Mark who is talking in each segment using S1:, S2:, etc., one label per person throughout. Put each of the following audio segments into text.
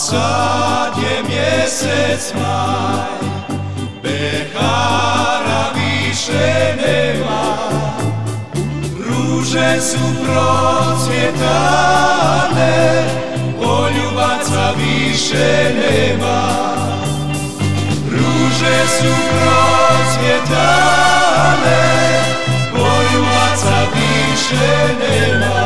S1: sad je mjesec maj, behara više nema, ruže su procvjetane, poljubaca više nema. Ruže su procvjetane, poljubaca više nema.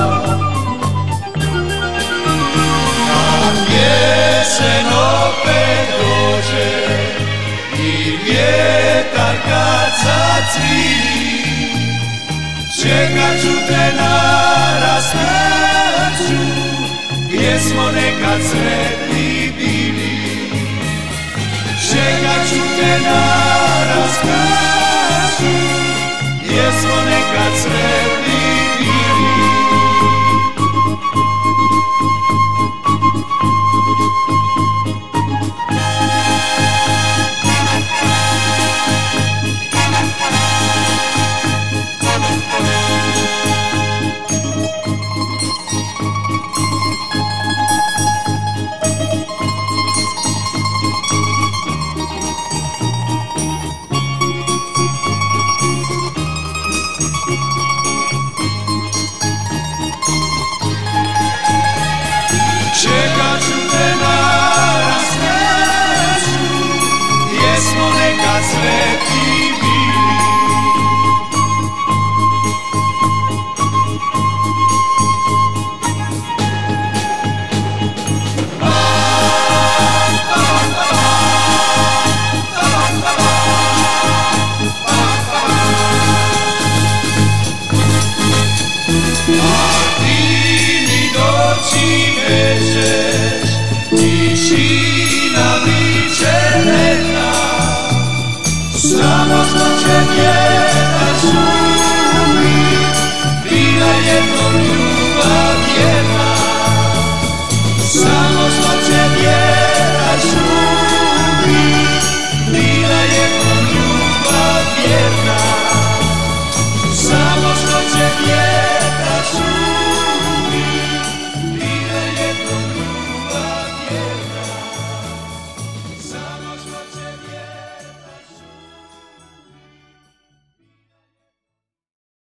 S1: Jesen opet dođe i vjetar kad zacvili, čekat ću te na raskršću gdje smo nekad sretni bili. Čekat ću te na raskršću gdje smo nekad sretni bili. Čekat ću te na raskršću gdje smo nekad sretni bili. Ti mi doći nećeš, ti